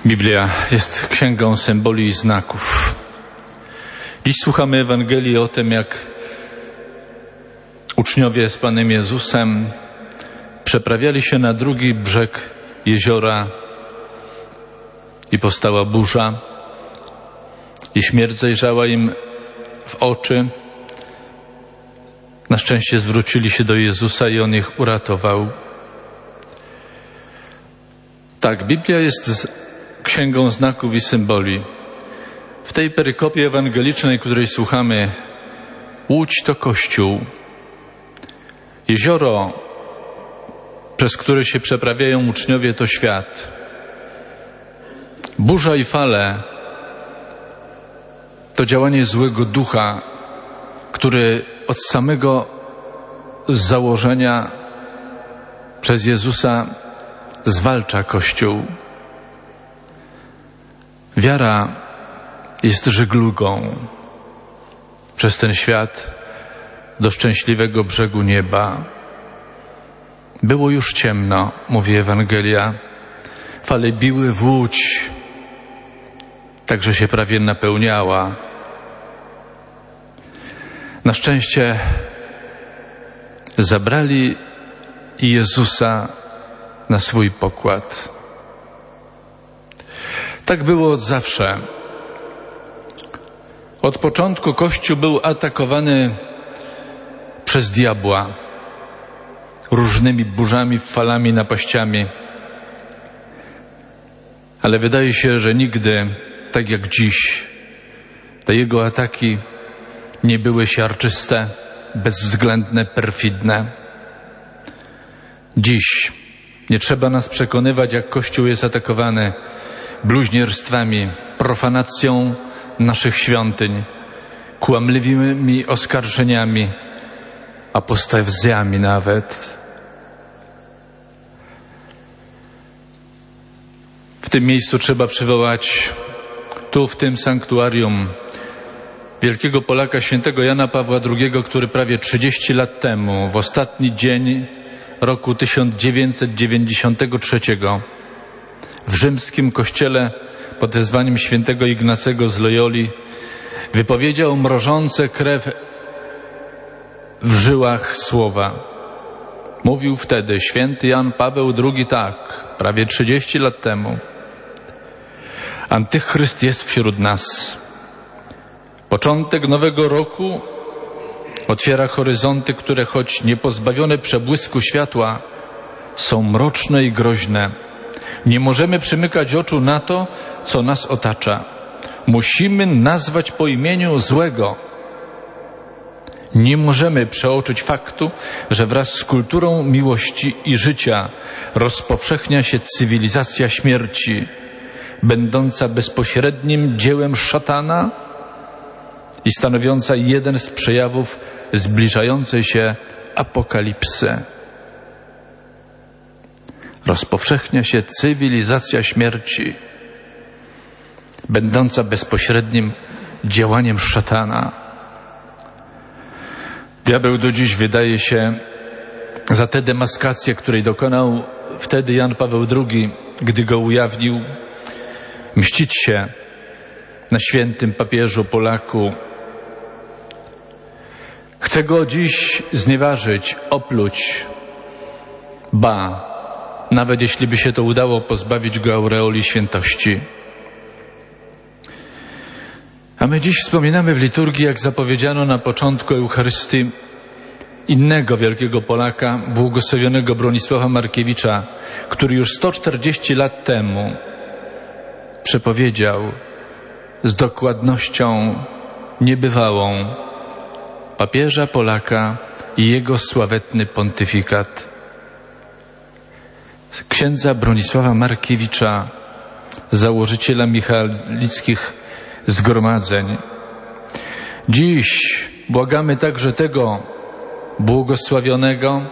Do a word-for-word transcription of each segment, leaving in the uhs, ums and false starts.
Biblia jest księgą symboli i znaków. Dziś słuchamy Ewangelii o tym, jak uczniowie z Panem Jezusem przeprawiali się na drugi brzeg jeziora i powstała burza i śmierć zajrzała im w oczy. Na szczęście zwrócili się do Jezusa i On ich uratował. Tak, Biblia jest księgą znaków i symboli. W tej perykopie ewangelicznej, której słuchamy, łódź to Kościół. Jezioro, przez które się przeprawiają uczniowie, to świat. Burza i fale to działanie złego ducha, który od samego założenia przez Jezusa zwalcza Kościół. Wiara jest żeglugą przez ten świat do szczęśliwego brzegu nieba. Było już ciemno, mówi Ewangelia. Fale biły w łódź, tak że się prawie napełniała. Na szczęście zabrali Jezusa na swój pokład. Tak było od zawsze. Od początku Kościół był atakowany przez diabła różnymi burzami, falami, napaściami. Ale wydaje się, że nigdy, tak jak dziś, te jego ataki nie były siarczyste, bezwzględne, perfidne. Dziś nie trzeba nas przekonywać, jak Kościół jest atakowany bluźnierstwami, profanacją naszych świątyń, kłamliwymi oskarżeniami, apostazjami nawet. W tym miejscu trzeba przywołać, tu w tym sanktuarium, wielkiego Polaka, świętego Jana Pawła drugiego, który prawie trzydzieści lat temu, w ostatni dzień roku tysiąc dziewięćset dziewięćdziesiątego trzeciego, w rzymskim kościele pod wezwaniem świętego Ignacego z Loyoli wypowiedział mrożące krew w żyłach słowa. Mówił wtedy święty Jan Paweł drugi tak, prawie trzydzieści lat temu. Antychryst jest wśród nas. Początek nowego roku otwiera horyzonty, które choć niepozbawione przebłysku światła, są mroczne i groźne. Nie możemy przymykać oczu na to, co nas otacza. Musimy nazwać po imieniu złego. Nie możemy przeoczyć faktu, że wraz z kulturą miłości i życia rozpowszechnia się cywilizacja śmierci, będąca bezpośrednim dziełem szatana i stanowiąca jeden z przejawów zbliżającej się apokalipsy. Rozpowszechnia się cywilizacja śmierci, będąca bezpośrednim działaniem szatana. Diabeł do dziś wydaje się za tę demaskację, której dokonał wtedy Jan Paweł drugi, gdy go ujawnił, mścić się na świętym papieżu Polaku. Chce go dziś znieważyć, opluć, ba, nawet jeśli by się to udało, pozbawić go aureoli świętości. A my dziś wspominamy w liturgii, jak zapowiedziano na początku Eucharystii, innego wielkiego Polaka, błogosławionego Bronisława Markiewicza, który już sto czterdzieści lat temu przepowiedział z dokładnością niebywałą papieża Polaka i jego sławetny pontyfikat. Księdza Bronisława Markiewicza, założyciela michalickich zgromadzeń. Dziś błagamy także tego błogosławionego,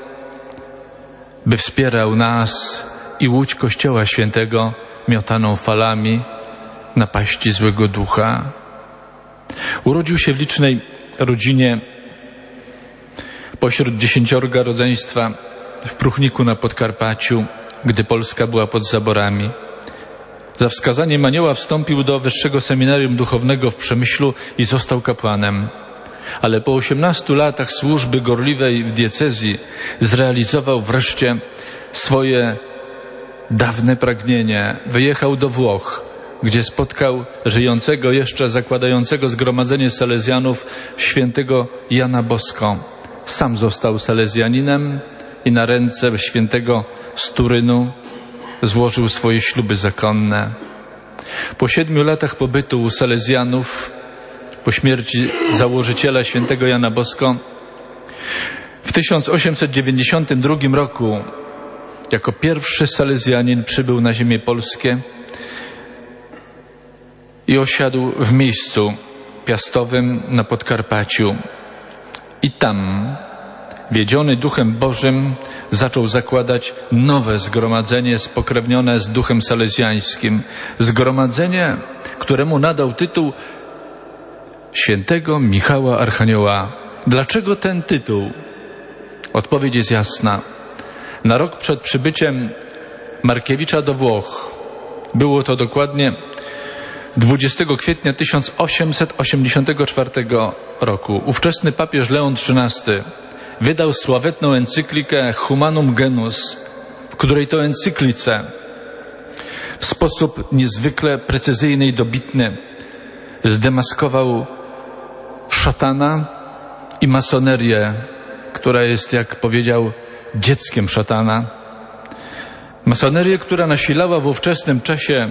by wspierał nas i łódź Kościoła Świętego miotaną falami napaści złego ducha. Urodził się w licznej rodzinie pośród dziesięciorga rodzeństwa w Pruchniku na Podkarpaciu, gdy Polska była pod zaborami. Za wskazaniem anioła wstąpił do wyższego seminarium duchownego w Przemyślu i został kapłanem. Ale po osiemnastu latach służby gorliwej w diecezji zrealizował wreszcie swoje dawne pragnienie. Wyjechał do Włoch, gdzie spotkał żyjącego jeszcze, zakładającego zgromadzenie salezjanów świętego Jana Bosko. Sam został salezjaninem i na ręce świętego z Turynu złożył swoje śluby zakonne. Po siedmiu latach pobytu u salezjanów, po śmierci założyciela świętego Jana Bosko, w tysiąc osiemset dziewięćdziesiątym drugim roku jako pierwszy salezjanin przybył na ziemię polskie i osiadł w miejscu piastowym na Podkarpaciu. I tam, wiedziony Duchem Bożym, zaczął zakładać nowe zgromadzenie spokrewnione z Duchem Salezjańskim. Zgromadzenie, któremu nadał tytuł świętego Michała Archanioła. Dlaczego ten tytuł? Odpowiedź jest jasna. Na rok przed przybyciem Markiewicza do Włoch, było to dokładnie dwudziestego kwietnia tysiąc osiemset osiemdziesiątego czwartego roku, ówczesny papież Leon trzynasty wydał sławetną encyklikę Humanum Genus, w której to encyklice w sposób niezwykle precyzyjny i dobitny zdemaskował szatana i masonerię, która jest, jak powiedział, dzieckiem szatana. Masonerię, która nasilała w ówczesnym czasie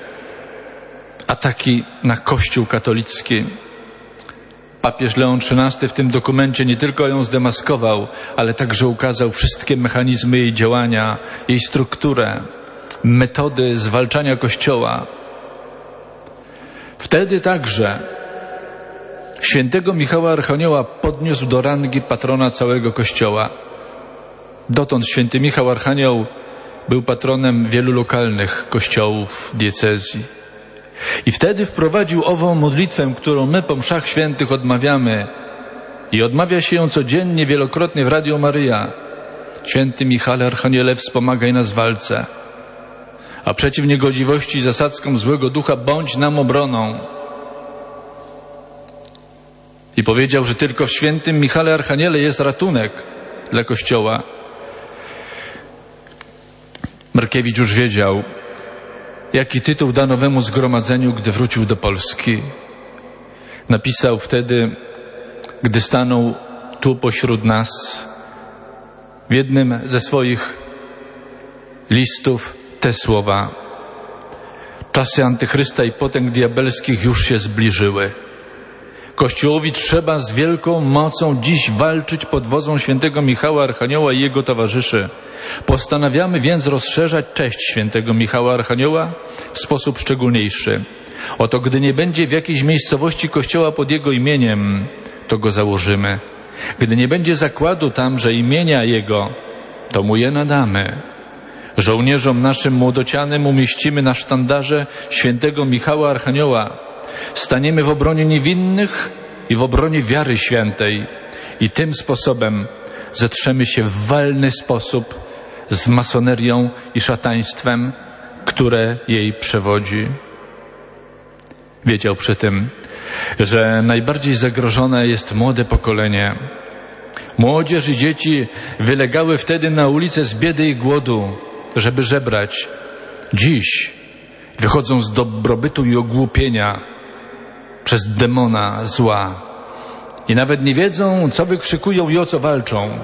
ataki na Kościół katolicki. Papież Leon trzynasty w tym dokumencie nie tylko ją zdemaskował, ale także ukazał wszystkie mechanizmy jej działania, jej strukturę, metody zwalczania Kościoła. Wtedy także świętego Michała Archanioła podniósł do rangi patrona całego Kościoła. Dotąd święty Michał Archanioł był patronem wielu lokalnych kościołów diecezji. I wtedy wprowadził ową modlitwę, którą my po mszach świętych odmawiamy i odmawia się ją codziennie, wielokrotnie w Radio Maryja. Święty Michale Archaniele, wspomagaj nas w walce, a przeciw niegodziwości i zasadzkom złego ducha bądź nam obroną. I powiedział, że tylko w świętym Michale Archaniele jest ratunek dla Kościoła. Markiewicz już wiedział, jaki tytuł da nowemu zgromadzeniu, gdy wrócił do Polski. Napisał wtedy, gdy stanął tu pośród nas, w jednym ze swoich listów te słowa: czasy antychrysta i potęg diabelskich już się zbliżyły. Kościołowi trzeba z wielką mocą dziś walczyć pod wodzą świętego Michała Archanioła i jego towarzyszy. Postanawiamy więc rozszerzać cześć świętego Michała Archanioła w sposób szczególniejszy. Oto gdy nie będzie w jakiejś miejscowości kościoła pod jego imieniem, to go założymy. Gdy nie będzie zakładu tam, że imienia jego, to mu je nadamy. Żołnierzom naszym młodocianym umieścimy na sztandarze świętego Michała Archanioła. Staniemy w obronie niewinnych i w obronie wiary świętej i tym sposobem zetrzemy się w walny sposób z masonerią i szataństwem, które jej przewodzi. Wiedział przy tym, że najbardziej zagrożone jest młode pokolenie. Młodzież i dzieci wylegały wtedy na ulicę z biedy i głodu, żeby żebrać. Dziś wychodzą z dobrobytu i ogłupienia przez demona zła i nawet nie wiedzą, co wykrzykują i o co walczą.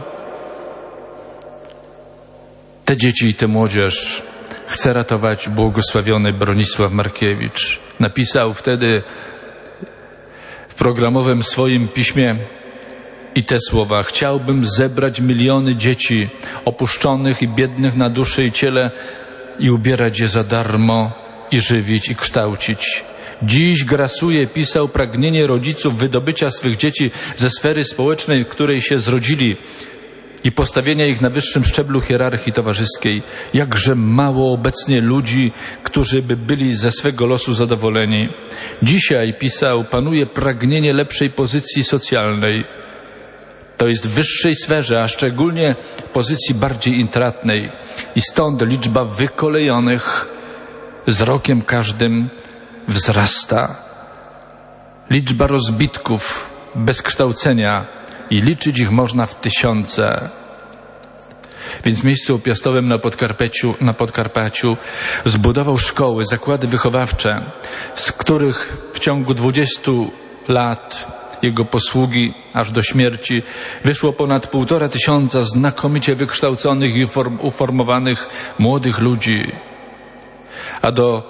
Te dzieci i tę młodzież chce ratować błogosławiony Bronisław Markiewicz. Napisał wtedy w programowym swoim piśmie i te słowa: chciałbym zebrać miliony dzieci opuszczonych i biednych na duszy i ciele i ubierać je za darmo i żywić i kształcić. Dziś grasuje, pisał, pragnienie rodziców wydobycia swych dzieci ze sfery społecznej, w której się zrodzili i postawienia ich na wyższym szczeblu hierarchii towarzyskiej. Jakże mało obecnie ludzi, którzy by byli ze swego losu zadowoleni. Dzisiaj, pisał, panuje pragnienie lepszej pozycji socjalnej. To jest w wyższej sferze, a szczególnie pozycji bardziej intratnej. I stąd liczba wykolejonych z rokiem każdym wzrasta. Liczba rozbitków bez kształcenia i liczyć ich można w tysiące. Więc w miejscu upiastowym na Podkarpaciu, na Podkarpaciu zbudował szkoły, zakłady wychowawcze, z których w ciągu dwudziestu lat jego posługi aż do śmierci wyszło ponad półtora tysiąca znakomicie wykształconych i uformowanych młodych ludzi. A do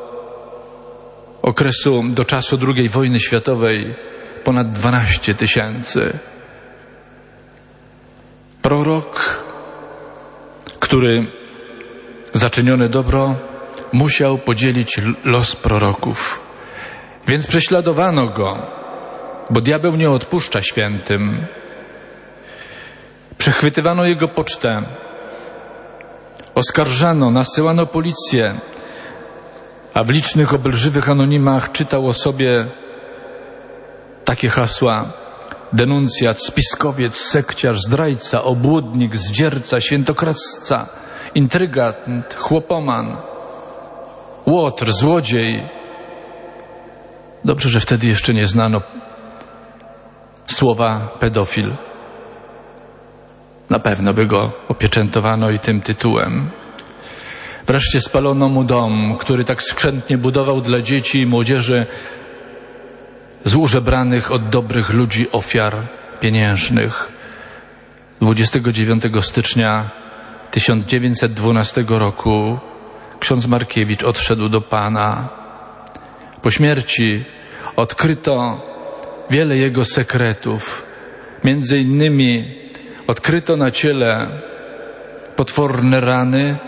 okresu, do czasu drugiej wojny światowej ponad dwanaście tysięcy. Prorok, który za czynione dobro musiał podzielić los proroków. Więc prześladowano go, bo diabeł nie odpuszcza świętym. Przechwytywano jego pocztę, oskarżano, nasyłano policję, a w licznych obelżywych anonimach czytał o sobie takie hasła: denuncjat, spiskowiec, sekciarz, zdrajca, obłudnik, zdzierca, świętokradzca, intrygant, chłopoman, łotr, złodziej. Dobrze, że wtedy jeszcze nie znano słowa pedofil. Na pewno by go opieczętowano i tym tytułem. Wreszcie spalono mu dom, który tak skrzętnie budował dla dzieci i młodzieży z użebranych od dobrych ludzi ofiar pieniężnych. dwudziestego dziewiątego stycznia tysiąc dziewięćset dwunastego roku ksiądz Markiewicz odszedł do Pana. Po śmierci odkryto wiele jego sekretów. Między innymi odkryto na ciele potworne rany,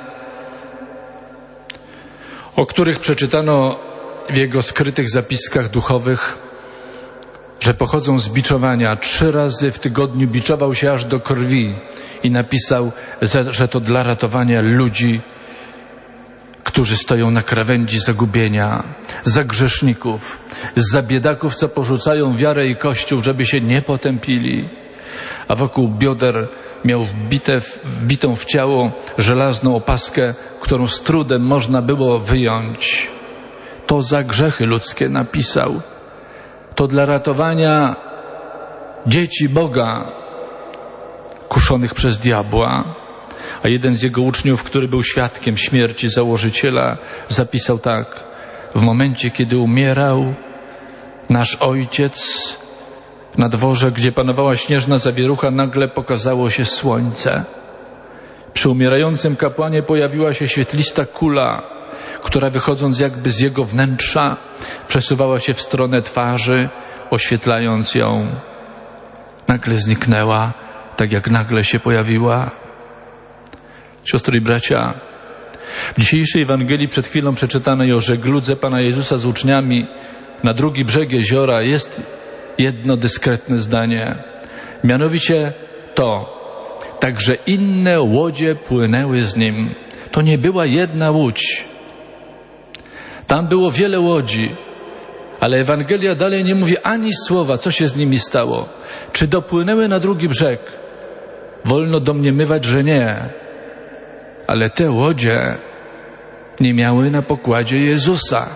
o których przeczytano w jego skrytych zapiskach duchowych, że pochodzą z biczowania. Trzy razy w tygodniu biczował się aż do krwi i napisał, że to dla ratowania ludzi, którzy stoją na krawędzi zagubienia, za grzeszników, za biedaków, co porzucają wiarę i Kościół, żeby się nie potępili. A wokół bioder miał wbite, wbitą w ciało żelazną opaskę, którą z trudem można było wyjąć. To za grzechy ludzkie napisał. To dla ratowania dzieci Boga kuszonych przez diabła. A jeden z jego uczniów, który był świadkiem śmierci założyciela, zapisał tak: w momencie, kiedy umierał nasz ojciec, na dworze, gdzie panowała śnieżna zawierucha, nagle pokazało się słońce. Przy umierającym kapłanie pojawiła się świetlista kula, która wychodząc jakby z jego wnętrza przesuwała się w stronę twarzy, oświetlając ją. Nagle zniknęła, tak jak nagle się pojawiła. Siostry i bracia, w dzisiejszej Ewangelii przed chwilą przeczytanej o żegludze Pana Jezusa z uczniami na drugi brzeg jeziora jest jedno dyskretne zdanie. Mianowicie to, także inne łodzie płynęły z Nim. To nie była jedna łódź. Tam było wiele łodzi, ale Ewangelia dalej nie mówi ani słowa, co się z nimi stało. Czy dopłynęły na drugi brzeg? Wolno domniemywać, że nie. Ale te łodzie nie miały na pokładzie Jezusa.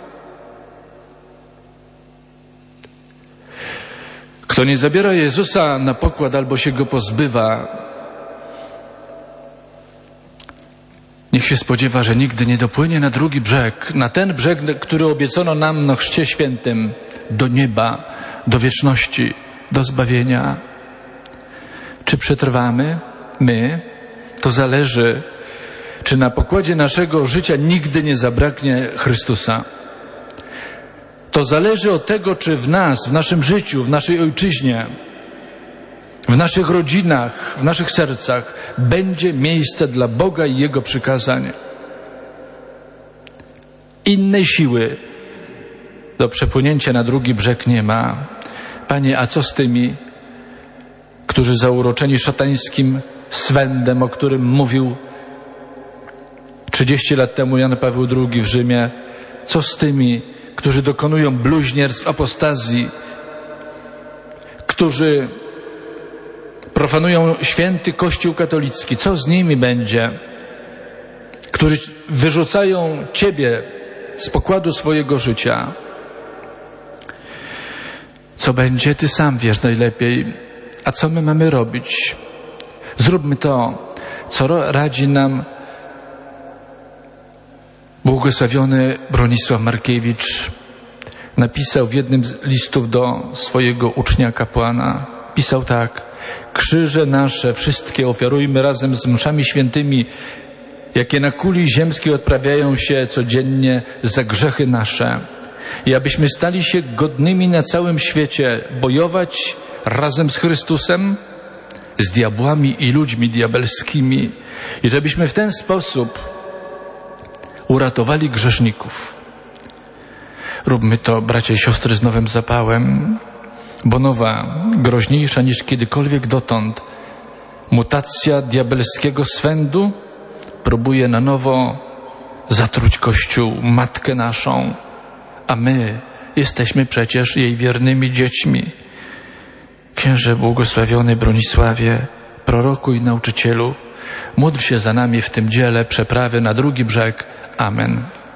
Kto nie zabiera Jezusa na pokład albo się Go pozbywa, niech się spodziewa, że nigdy nie dopłynie na drugi brzeg, na ten brzeg, który obiecano nam na Chrzcie Świętym, do nieba, do wieczności, do zbawienia. Czy przetrwamy? My? To zależy, czy na pokładzie naszego życia nigdy nie zabraknie Chrystusa. To zależy od tego, czy w nas, w naszym życiu, w naszej ojczyźnie, w naszych rodzinach, w naszych sercach będzie miejsce dla Boga i Jego przykazań. Innej siły do przepłynięcia na drugi brzeg nie ma. Panie, a co z tymi, którzy zauroczeni szatańskim swędem, o którym mówił trzydzieści lat temu Jan Paweł drugi w Rzymie, co z tymi, którzy dokonują bluźnierstw, apostazji, którzy profanują święty Kościół katolicki? Co z nimi będzie? którzy wyrzucają Ciebie z pokładu swojego życia. Co będzie, Ty sam wiesz najlepiej. A co my mamy robić? Zróbmy to, co radzi nam błogosławiony Bronisław Markiewicz. Napisał w jednym z listów do swojego ucznia kapłana. Pisał tak: krzyże nasze wszystkie ofiarujmy razem z mszami świętymi, jakie na kuli ziemskiej odprawiają się codziennie za grzechy nasze, i abyśmy stali się godnymi na całym świecie bojować razem z Chrystusem, z diabłami i ludźmi diabelskimi, i żebyśmy w ten sposób uratowali grzeszników. Róbmy to, bracia i siostry, z nowym zapałem, bo nowa, groźniejsza niż kiedykolwiek dotąd, mutacja diabelskiego swędu próbuje na nowo zatruć Kościół, Matkę naszą, a my jesteśmy przecież jej wiernymi dziećmi. Księże błogosławiony Bronisławie, proroku i nauczycielu, módl się za nami w tym dziele przeprawy na drugi brzeg. Amen.